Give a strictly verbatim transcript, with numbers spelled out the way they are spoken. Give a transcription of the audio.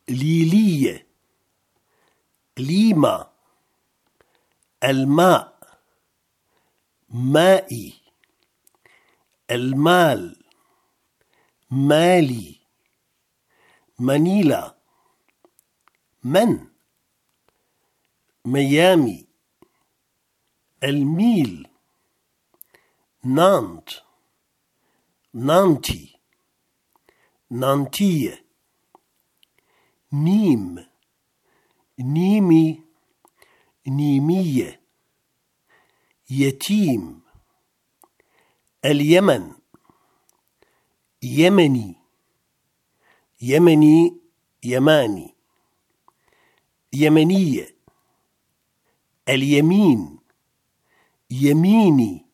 ليلية، ليما، الماء، مائي، المال، مالي، مانيلا، من، ميامي، الميل، نانت، نانتي، نانتية، نيم، نيمي، نيمية، يتيم، اليمن، يمني، يمني، يماني، يمنية، اليمين، يميني،